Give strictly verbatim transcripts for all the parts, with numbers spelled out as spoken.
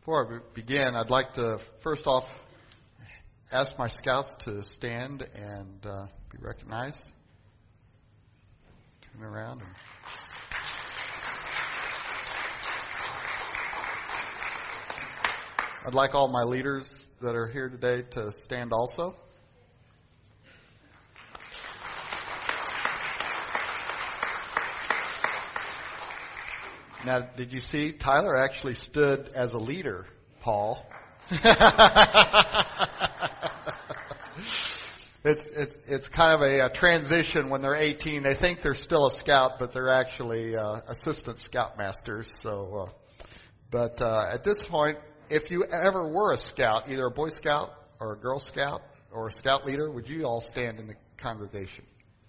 Before I begin, I'd like to first off ask my scouts to stand and uh, be recognized. Turn around. And I'd like all my leaders that are here today to stand also. Now, did you see Tyler actually stood as a leader, Paul? it's it's it's kind of a, a transition when they're eighteen. They think they're still a scout, but they're actually uh, assistant scoutmasters. So, uh, but uh, at this point, if you ever were a scout, either a Boy Scout or a Girl Scout or a Scout leader, would you all stand in the congregation?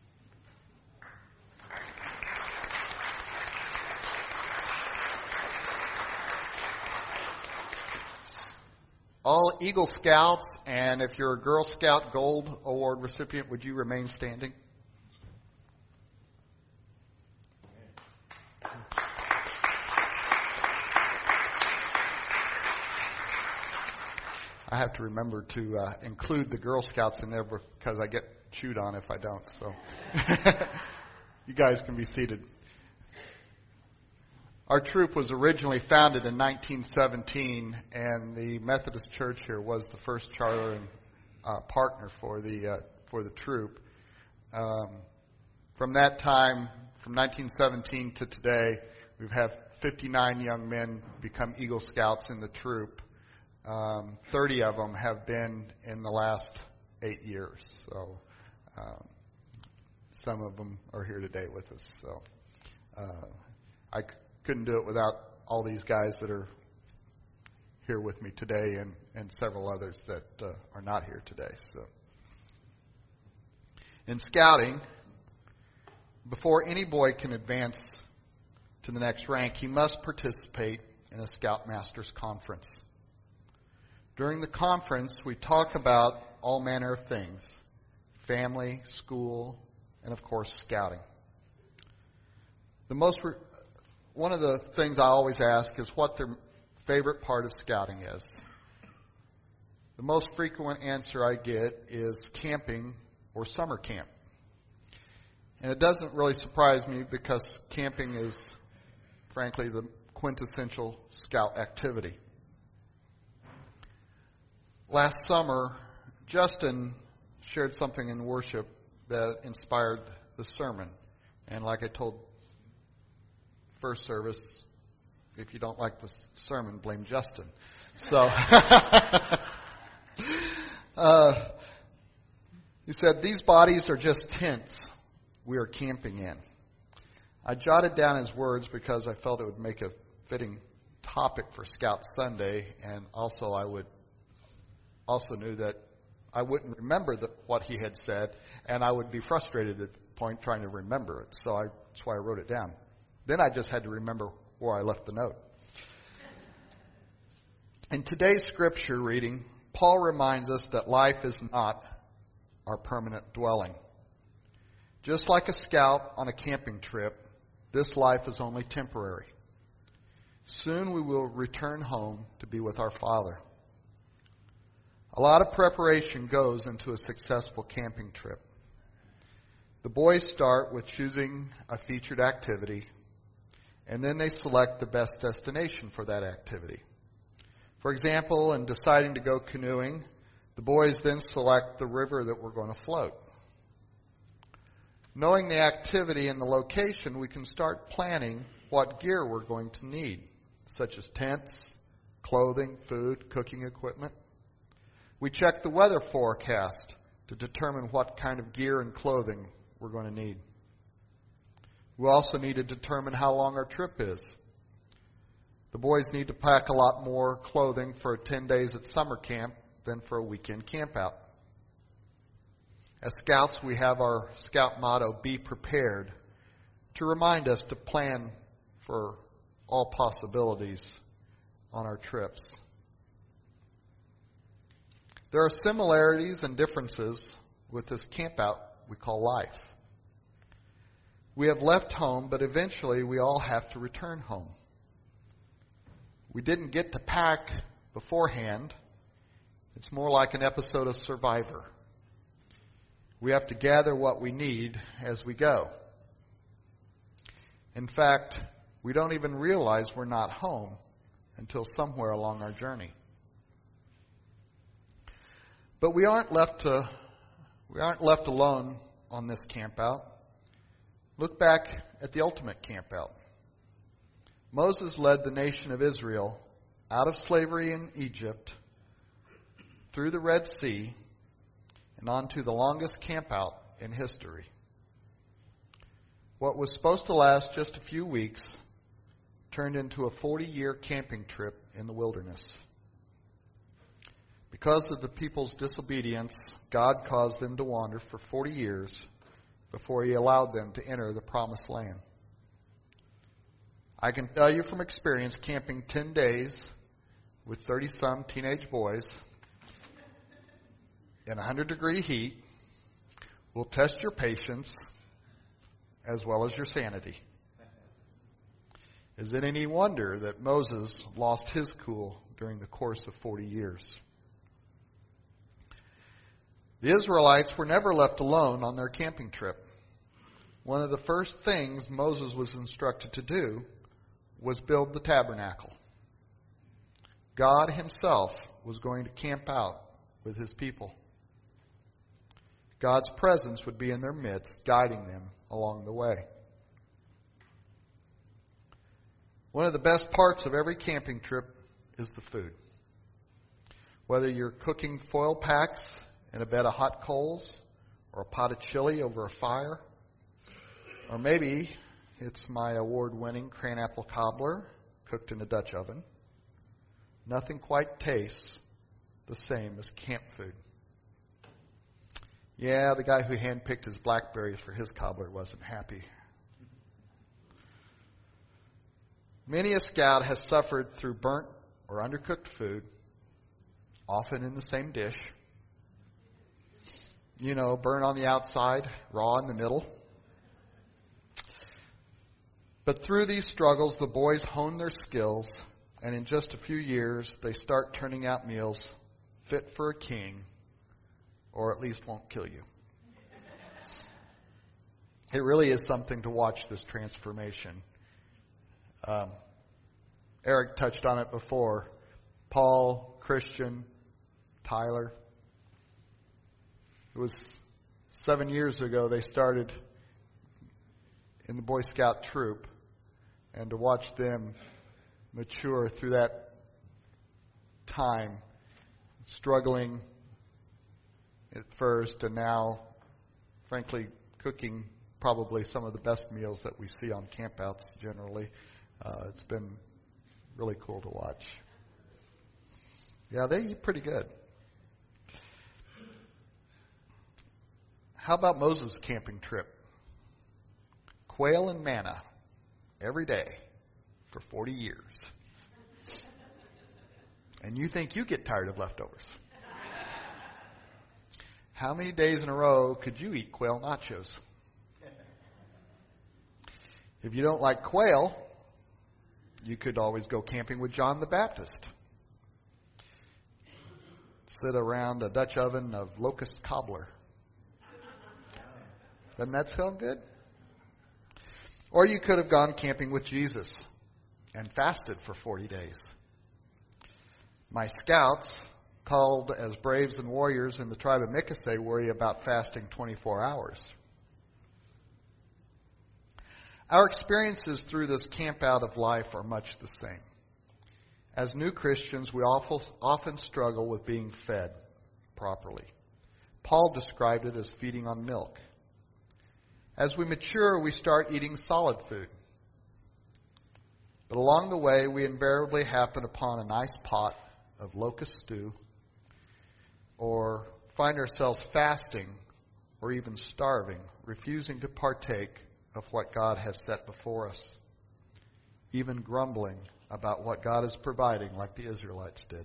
All Eagle Scouts, and if you're a Girl Scout Gold Award recipient, would you remain standing? I have to remember to uh, include the Girl Scouts in there because I get chewed on if I don't. So you guys can be seated. Our troop was originally founded in nineteen seventeen, and the Methodist Church here was the first charter and uh, partner for the uh, for the troop. Um, from that time, from nineteen seventeen to today, we've had fifty-nine young men become Eagle Scouts in the troop. Um, thirty of them have been in the last eight years. So um, some of them are here today with us. So uh, I. couldn't do it without all these guys that are here with me today and, and several others that uh, are not here today. So, in scouting, before any boy can advance to the next rank, he must participate in a Scoutmasters Conference. During the conference, we talk about all manner of things: family, school, and of course, scouting. The most re- One of the things I always ask is what their favorite part of scouting is. The most frequent answer I get is camping or summer camp. And it doesn't really surprise me because camping is, frankly, the quintessential scout activity. Last summer, Justin shared something in worship that inspired the sermon. And like I told first service, if you don't like the sermon, blame Justin. So, uh, he said, "These bodies are just tents we are camping in." I jotted down his words because I felt it would make a fitting topic for Scout Sunday, and also I would also knew that I wouldn't remember the, what he had said, and I would be frustrated at the point trying to remember it. So I, that's why I wrote it down. Then I just had to remember where I left the note. In today's scripture reading, Paul reminds us that life is not our permanent dwelling. Just like a scout on a camping trip, this life is only temporary. Soon we will return home to be with our Father. A lot of preparation goes into a successful camping trip. The boys start with choosing a featured activity, and then they select the best destination for that activity. For example, in deciding to go canoeing, the boys then select the river that we're going to float. Knowing the activity and the location, we can start planning what gear we're going to need, such as tents, clothing, food, cooking equipment. We check the weather forecast to determine what kind of gear and clothing we're going to need. We also need to determine how long our trip is. The boys need to pack a lot more clothing for ten days at summer camp than for a weekend camp out. As scouts, we have our scout motto, "Be prepared," to remind us to plan for all possibilities on our trips. There are similarities and differences with this camp out we call life. We have left home, but eventually we all have to return home. We didn't get to pack beforehand. It's more like an episode of Survivor. We have to gather what we need as we go. In fact, we don't even realize we're not home until somewhere along our journey. But we aren't left to we aren't left alone on this campout. Look back at the ultimate campout. Moses led the nation of Israel out of slavery in Egypt, through the Red Sea, and onto the longest campout in history. What was supposed to last just a few weeks turned into a forty-year camping trip in the wilderness. Because of the people's disobedience, God caused them to wander for forty years before He allowed them to enter the promised land. I can tell you from experience, camping ten days with thirty-some teenage boys in one hundred degree heat will test your patience as well as your sanity. Is it any wonder that Moses lost his cool during the course of forty years? The Israelites were never left alone on their camping trip. One of the first things Moses was instructed to do was build the tabernacle. God Himself was going to camp out with His people. God's presence would be in their midst, guiding them along the way. One of the best parts of every camping trip is the food. Whether you're cooking foil packs in a bed of hot coals, or a pot of chili over a fire, or maybe it's my award-winning cranapple cobbler cooked in a Dutch oven, nothing quite tastes the same as camp food. Yeah, the guy who handpicked his blackberries for his cobbler wasn't happy. Many a scout has suffered through burnt or undercooked food, often in the same dish. You know, burnt on the outside, raw in the middle. But through these struggles, the boys hone their skills, and in just a few years, they start turning out meals fit for a king, or at least won't kill you. It really is something to watch this transformation. Um, Eric touched on it before. Paul, Christian, Tyler. It was seven years ago they started in the Boy Scout troop, and to watch them mature through that time, struggling at first, and now, frankly, cooking probably some of the best meals that we see on campouts generally. Uh, it's been really cool to watch. Yeah, they eat pretty good. How about Moses' camping trip? Quail and manna every day for forty years. And you think you get tired of leftovers. How many days in a row could you eat quail nachos? If you don't like quail, you could always go camping with John the Baptist. Sit around a Dutch oven of locust cobbler. Doesn't that sound good? Or you could have gone camping with Jesus and fasted for forty days. My scouts, called as braves and warriors in the tribe of Mikkaseh, worry about fasting twenty-four hours. Our experiences through this camp out of life are much the same. As new Christians, we often struggle with being fed properly. Paul described it as feeding on milk. As we mature, we start eating solid food. But along the way, we invariably happen upon a nice pot of locust stew, or find ourselves fasting or even starving, refusing to partake of what God has set before us, even grumbling about what God is providing like the Israelites did.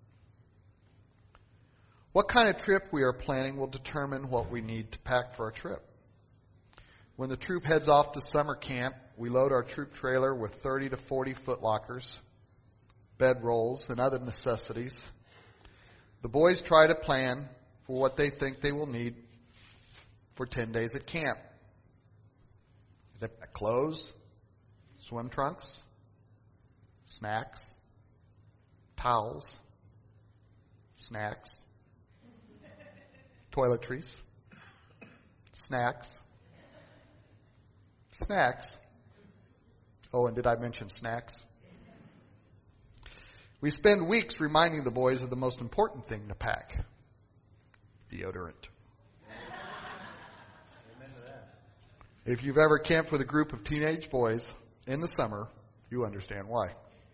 What kind of trip we are planning will determine what we need to pack for our trip. When the troop heads off to summer camp, we load our troop trailer with thirty to forty foot lockers, bedrolls, and other necessities. The boys try to plan for what they think they will need for ten days at camp. They pack clothes, swim trunks, snacks, towels, snacks, toiletries, snacks, snacks. Oh, and did I mention snacks? We spend weeks reminding the boys of the most important thing to pack: deodorant. If you've ever camped with a group of teenage boys in the summer, you understand why.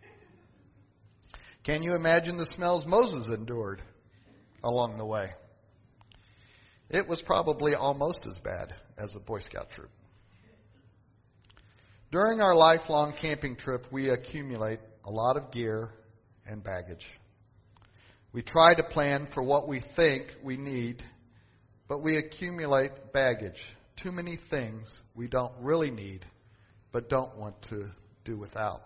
Can you imagine the smells Moses endured along the way? It was probably almost as bad as a Boy Scout troop. During our lifelong camping trip, we accumulate a lot of gear and baggage. We try to plan for what we think we need, but we accumulate baggage. Too many things we don't really need, but don't want to do without.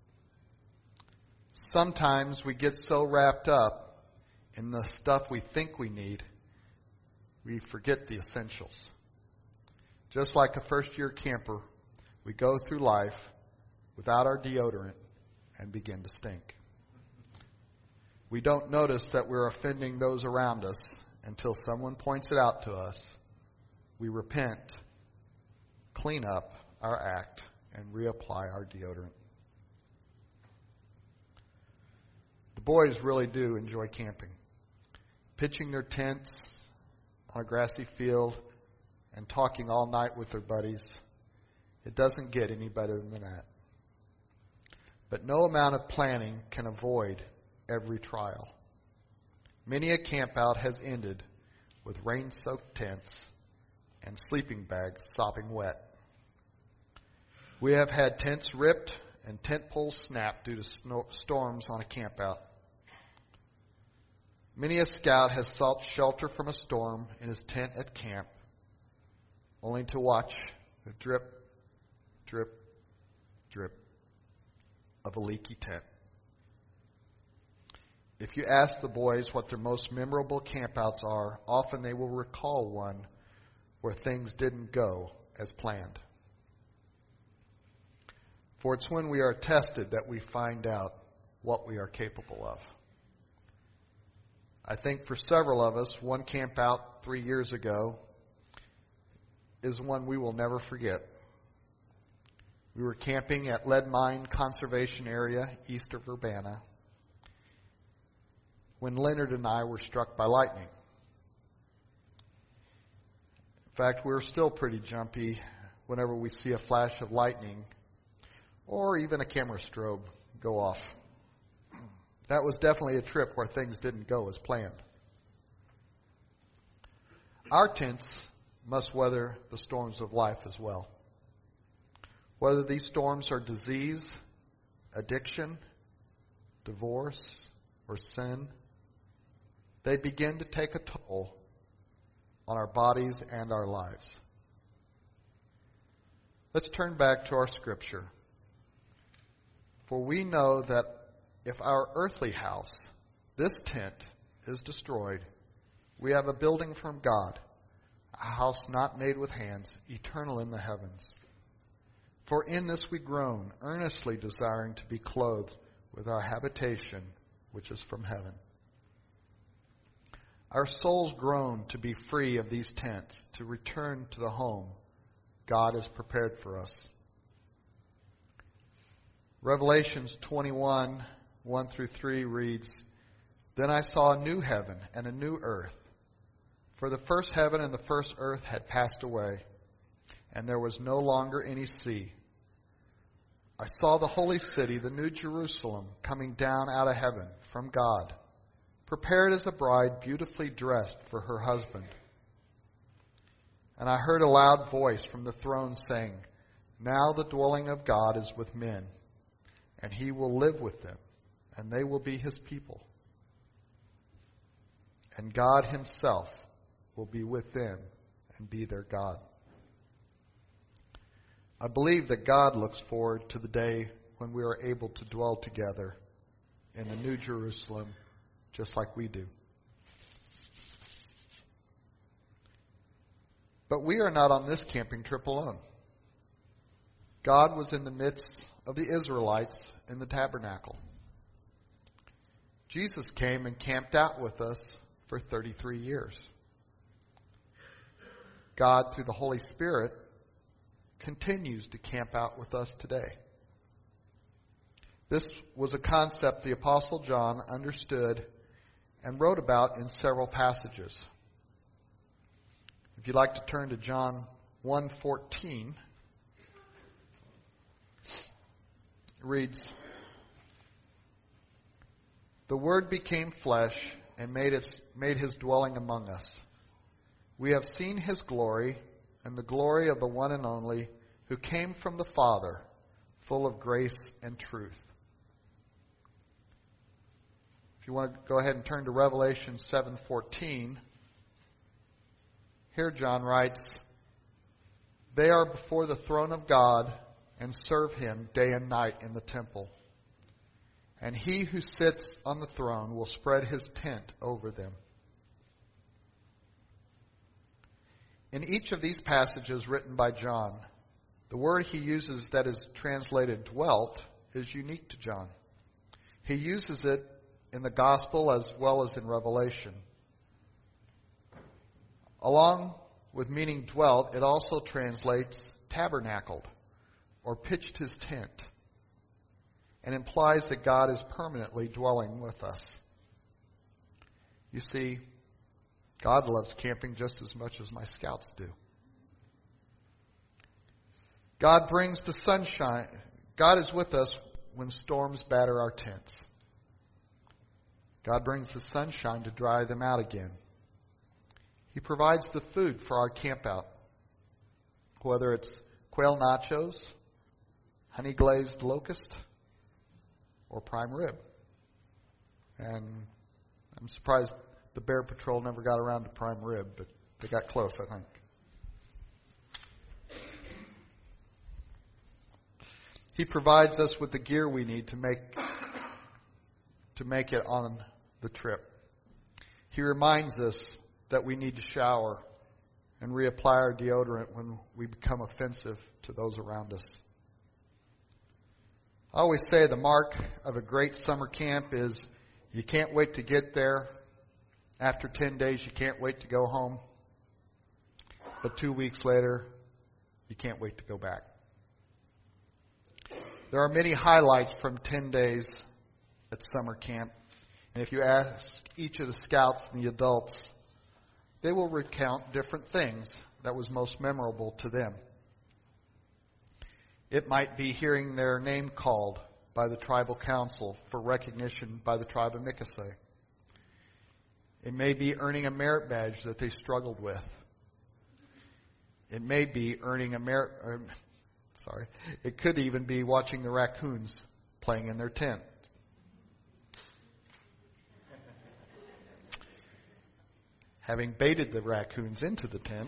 Sometimes we get so wrapped up in the stuff we think we need, we forget the essentials. Just like a first-year camper, we go through life without our deodorant and begin to stink. We don't notice that we're offending those around us until someone points it out to us. We repent, clean up our act, and reapply our deodorant. The boys really do enjoy camping. Pitching their tents on a grassy field and talking all night with their buddies. It doesn't get any better than that. But no amount of planning can avoid every trial. Many a campout has ended with rain-soaked tents and sleeping bags sopping wet. We have had tents ripped and tent poles snapped due to snow, storms on a campout. Many a scout has sought shelter from a storm in his tent at camp, only to watch the drip, drip, drip of a leaky tent. If you ask the boys what their most memorable campouts are, often they will recall one where things didn't go as planned. For it's when we are tested that we find out what we are capable of. I think for several of us, one camp out three years ago is one we will never forget. We were camping at Lead Mine Conservation Area, east of Urbana, when Leonard and I were struck by lightning. In fact, we're still pretty jumpy whenever we see a flash of lightning or even a camera strobe go off. That was definitely a trip where things didn't go as planned. Our tents must weather the storms of life as well. Whether these storms are disease, addiction, divorce, or sin, they begin to take a toll on our bodies and our lives. Let's turn back to our scripture. For we know that if our earthly house, this tent, is destroyed, we have a building from God, a house not made with hands, eternal in the heavens. For in this we groan, earnestly desiring to be clothed with our habitation, which is from heaven. Our souls groan to be free of these tents, to return to the home God has prepared for us. Revelations twenty-one, one through three reads, Then I saw a new heaven and a new earth, for the first heaven and the first earth had passed away, and there was no longer any sea. I saw the holy city, the new Jerusalem, coming down out of heaven from God, prepared as a bride beautifully dressed for her husband. And I heard a loud voice from the throne saying, Now the dwelling of God is with men, and he will live with them, and they will be his people. And God himself will be with them and be their God. I believe that God looks forward to the day when we are able to dwell together in the New Jerusalem, just like we do. But we are not on this camping trip alone. God was in the midst of the Israelites in the tabernacle. Jesus came and camped out with us for thirty-three years. God, through the Holy Spirit, continues to camp out with us today. This was a concept the Apostle John understood and wrote about in several passages. If you'd like to turn to John one fourteen, it reads, "The Word became flesh and made, its, made his dwelling among us. We have seen his glory and the glory of the one and only who came from the Father, full of grace and truth." If you want to go ahead and turn to Revelation seven fourteen, here John writes, "They are before the throne of God and serve him day and night in the temple. And he who sits on the throne will spread his tent over them." In each of these passages written by John, the word he uses that is translated dwelt is unique to John. He uses it in the gospel as well as in Revelation. Along with meaning dwelt, it also translates tabernacled or pitched his tent, and implies that God is permanently dwelling with us. You see, God loves camping just as much as my scouts do. God brings the sunshine. God is with us when storms batter our tents. God brings the sunshine to dry them out again. He provides the food for our camp out, whether it's quail nachos, honey glazed locust, or prime rib. And I'm surprised the Bear Patrol never got around to prime rib, but they got close, I think. He provides us with the gear we need to make to make it on the trip. He reminds us that we need to shower and reapply our deodorant when we become offensive to those around us. I always say the mark of a great summer camp is you can't wait to get there. After ten days, you can't wait to go home. But two weeks later, you can't wait to go back. There are many highlights from ten days at summer camp. And if you ask each of the scouts and the adults, they will recount different things that was most memorable to them. It might be hearing their name called by the tribal council for recognition by the tribe of Miccosay. It may be earning a merit badge that they struggled with. It may be earning a merit, or, sorry, it could even be watching the raccoons playing in their tent. Having baited the raccoons into the tent,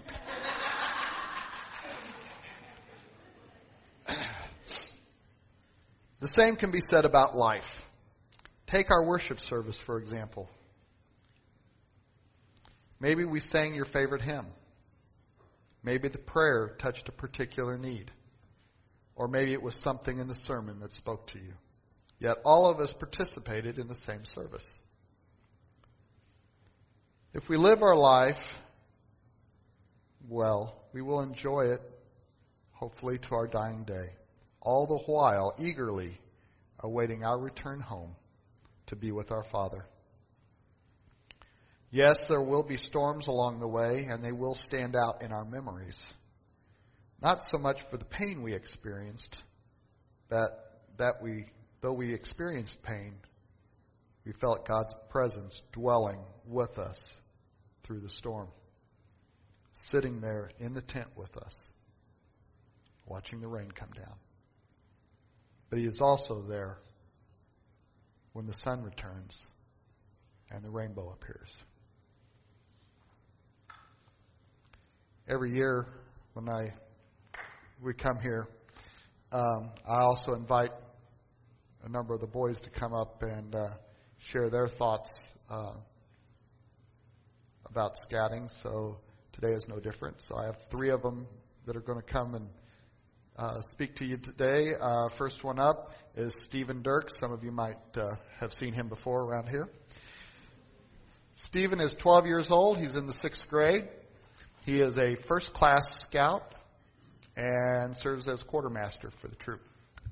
the same can be said about life. Take our worship service, for example. Maybe we sang your favorite hymn. Maybe the prayer touched a particular need. Or maybe it was something in the sermon that spoke to you. Yet all of us participated in the same service. If we live our life well, we will enjoy it, hopefully to our dying day, all the while eagerly awaiting our return home to be with our Father. Yes, there will be storms along the way, and they will stand out in our memories. Not so much for the pain we experienced, that that we, though we experienced pain, we felt God's presence dwelling with us through the storm, sitting there in the tent with us, watching the rain come down. But He is also there when the sun returns and the rainbow appears. Every year when I we come here, um, I also invite a number of the boys to come up and uh, share their thoughts uh, about scouting. So today is no different. So I have three of them that are going to come and uh, speak to you today. Uh, first one up is Stephen Dirk. Some of you might uh, have seen him before around here. Stephen is twelve years old. He's in the sixth grade. He is a first-class scout and serves as quartermaster for the troop.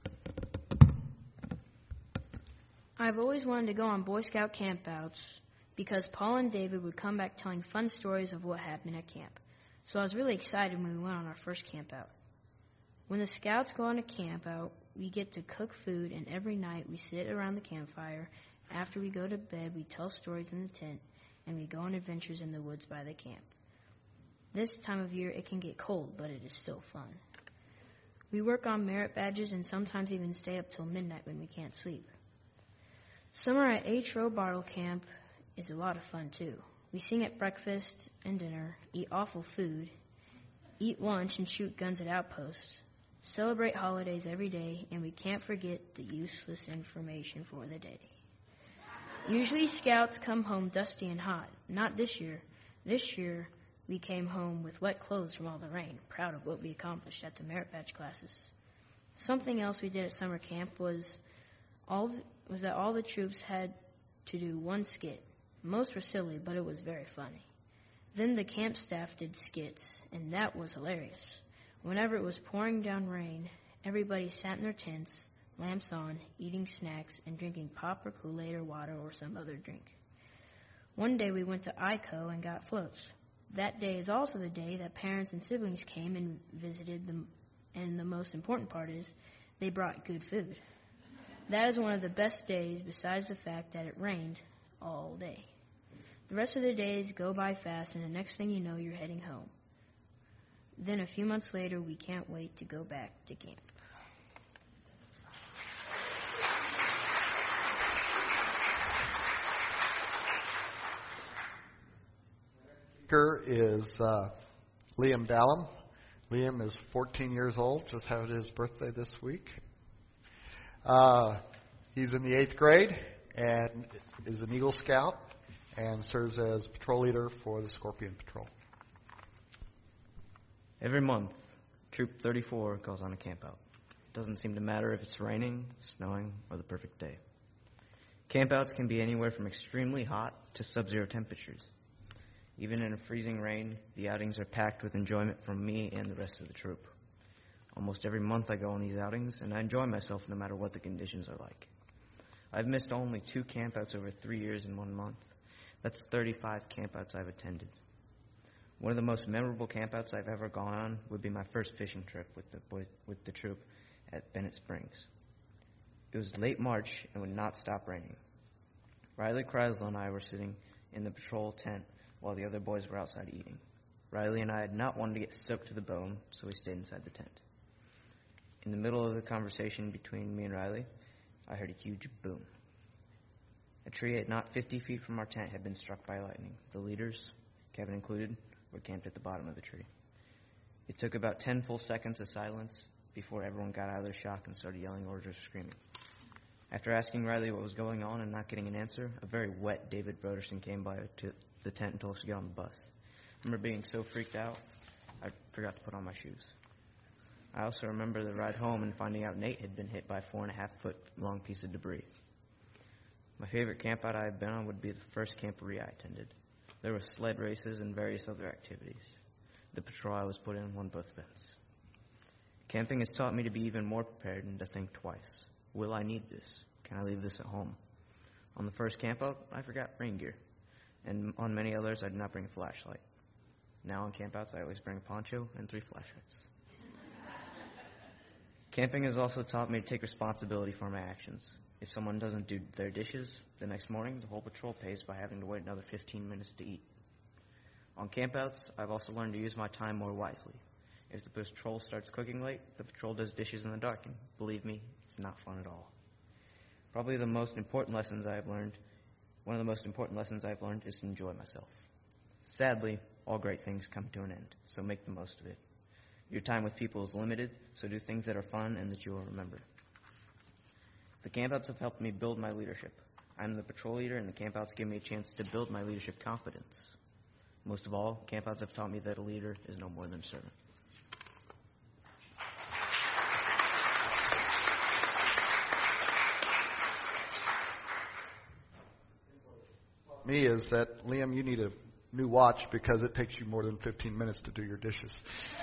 I've always wanted to go on Boy Scout campouts because Paul and David would come back telling fun stories of what happened at camp. So I was really excited when we went on our first campout. When the scouts go on a campout, we get to cook food, and every night we sit around the campfire. After we go to bed, we tell stories in the tent, and we go on adventures in the woods by the camp. This time of year, it can get cold, but it is still fun. We work on merit badges and sometimes even stay up till midnight when we can't sleep. Summer at H. Row Bottle Camp is a lot of fun, too. We sing at breakfast and dinner, eat awful food, eat lunch and shoot guns at outposts, celebrate holidays every day, and we can't forget the useless information for the day. Usually scouts come home dusty and hot. Not this year. This year, we came home with wet clothes from all the rain, proud of what we accomplished at the merit badge classes. Something else we did at summer camp was all the, was that all the troops had to do one skit. Most were silly, but it was very funny. Then the camp staff did skits, and that was hilarious. Whenever it was pouring down rain, everybody sat in their tents, lamps on, eating snacks, and drinking pop or Kool-Aid or water or some other drink. One day we went to I C O and got floats. That day is also the day that parents and siblings came and visited them, and the most important part is they brought good food. That is one of the best days besides the fact that it rained all day. The rest of the days go by fast, and the next thing you know, you're heading home. Then a few months later, we can't wait to go back to camp. Speaker is uh, Liam Dallum. Liam is fourteen years old, just had his birthday this week. Uh, he's in the eighth grade and is an Eagle Scout and serves as patrol leader for the Scorpion Patrol. Every month, Troop thirty-four goes on a campout. It doesn't seem to matter if it's raining, snowing, or the perfect day. Campouts can be anywhere from extremely hot to sub-zero temperatures. Even in a freezing rain, the outings are packed with enjoyment from me and the rest of the troop. Almost every month I go on these outings, and I enjoy myself no matter what the conditions are like. I've missed only two campouts over three years in one month. That's thirty-five campouts I've attended. One of the most memorable campouts I've ever gone on would be my first fishing trip with the boys, with the troop at Bennett Springs. It was late March and would not stop raining. Riley Kreisel and I were sitting in the patrol tent while the other boys were outside eating. Riley and I had not wanted to get soaked to the bone, so we stayed inside the tent. In the middle of the conversation between me and Riley, I heard a huge boom. A tree at not fifty feet from our tent had been struck by lightning. The leaders, Kevin included, were camped at the bottom of the tree. It took about ten full seconds of silence before everyone got out of their shock and started yelling orders or screaming. After asking Riley what was going on and not getting an answer, a very wet David Broderson came by to the tent and told us to get on the bus. I remember being so freaked out, I forgot to put on my shoes. I also remember the ride home and finding out Nate had been hit by a four and a half foot long piece of debris. My favorite campout I had been on would be the first camporee I attended. There were sled races and various other activities. The patrol I was put in won both events. Camping has taught me to be even more prepared and to think twice. Will I need this? Can I leave this at home? On the first campout, I forgot rain gear. And on many others, I did not bring a flashlight. Now on campouts, I always bring a poncho and three flashlights. Camping has also taught me to take responsibility for my actions. If someone doesn't do their dishes the next morning, the whole patrol pays by having to wait another fifteen minutes to eat. On campouts, I've also learned to use my time more wisely. If the patrol starts cooking late, the patrol does dishes in the dark, and believe me, it's not fun at all. Probably the most important lessons I've learned, one of the most important lessons I've learned is to enjoy myself. Sadly, all great things come to an end, so make the most of it. Your time with people is limited, so do things that are fun and that you will remember. The campouts have helped me build my leadership. I'm the patrol leader, and the campouts give me a chance to build my leadership confidence. Most of all, campouts have taught me that a leader is no more than a servant. Me is that, Liam, you need a new watch because it takes you more than fifteen minutes to do your dishes.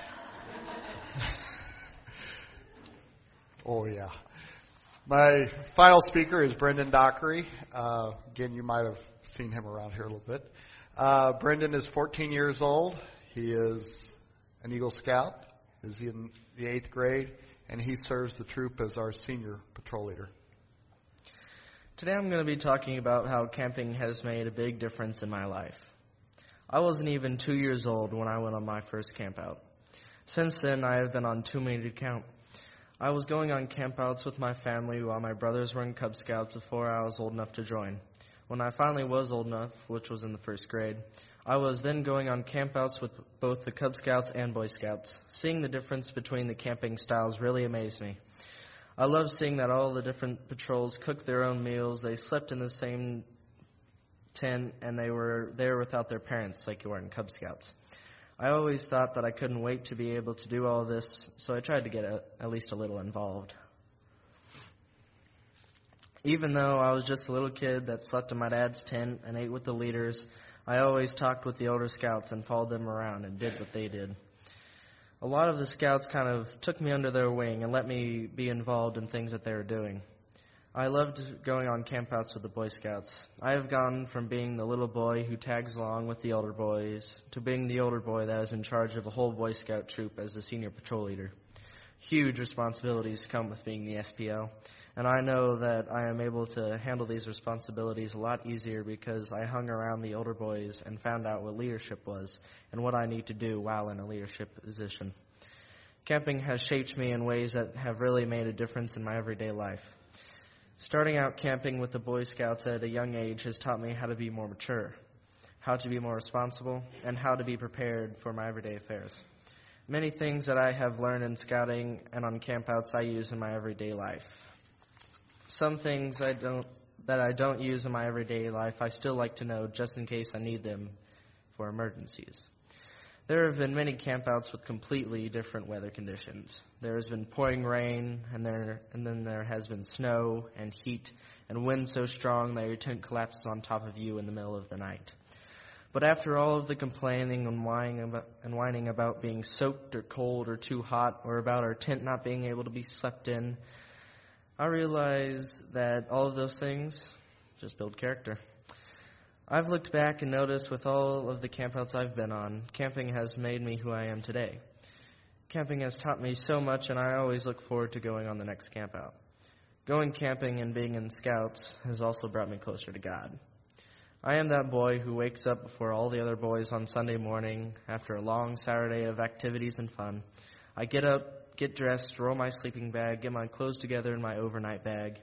Oh, yeah. My final speaker is Brendan Dockery. Uh, again, you might have seen him around here a little bit. Uh, Brendan is fourteen years old. He is an Eagle Scout, is in the eighth grade, and he serves the troop as our senior patrol leader. Today I'm going to be talking about how camping has made a big difference in my life. I wasn't even two years old when I went on my first camp out. Since then, I have been on too many to count. I was going on campouts with my family while my brothers were in Cub Scouts before I was old enough to join. When I finally was old enough, which was in the first grade, I was then going on campouts with both the Cub Scouts and Boy Scouts. Seeing the difference between the camping styles really amazed me. I love seeing that all the different patrols cooked their own meals, they slept in the same tent, and they were there without their parents like you are in Cub Scouts. I always thought that I couldn't wait to be able to do all this, so I tried to get a, at least a little involved. Even though I was just a little kid that slept in my dad's tent and ate with the leaders, I always talked with the older scouts and followed them around and did what they did. A lot of the scouts kind of took me under their wing and let me be involved in things that they were doing. I loved going on campouts with the Boy Scouts. I have gone from being the little boy who tags along with the older boys to being the older boy that is in charge of a whole Boy Scout troop as the senior patrol leader. Huge responsibilities come with being the S P O, and I know that I am able to handle these responsibilities a lot easier because I hung around the older boys and found out what leadership was and what I need to do while in a leadership position. Camping has shaped me in ways that have really made a difference in my everyday life. Starting out camping with the Boy Scouts at a young age has taught me how to be more mature, how to be more responsible, and how to be prepared for my everyday affairs. Many things that I have learned in scouting and on campouts I use in my everyday life. Some things I don't that I don't use in my everyday life I still like to know just in case I need them for emergencies. There have been many campouts with completely different weather conditions. There has been pouring rain, and there and then there has been snow and heat and wind so strong that your tent collapses on top of you in the middle of the night. But after all of the complaining and whining about, and whining about being soaked or cold or too hot or about our tent not being able to be slept in, I realized that all of those things just build character. I've looked back and noticed with all of the campouts I've been on, camping has made me who I am today. Camping has taught me so much, and I always look forward to going on the next campout. Going camping and being in Scouts has also brought me closer to God. I am that boy who wakes up before all the other boys on Sunday morning after a long Saturday of activities and fun. I get up, get dressed, roll my sleeping bag, get my clothes together in my overnight bag,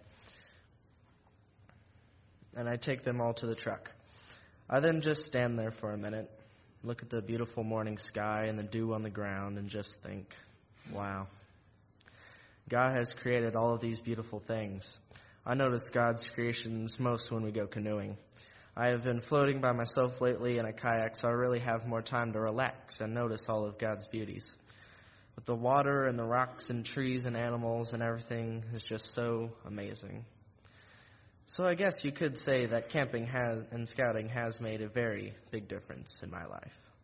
and I take them all to the truck. I then just stand there for a minute, look at the beautiful morning sky and the dew on the ground, and just think, wow. God has created all of these beautiful things. I notice God's creations most when we go canoeing. I have been floating by myself lately in a kayak, so I really have more time to relax and notice all of God's beauties. With the water and the rocks and trees and animals and everything is just so amazing. So I guess you could say that camping has and scouting has made a very big difference in my life.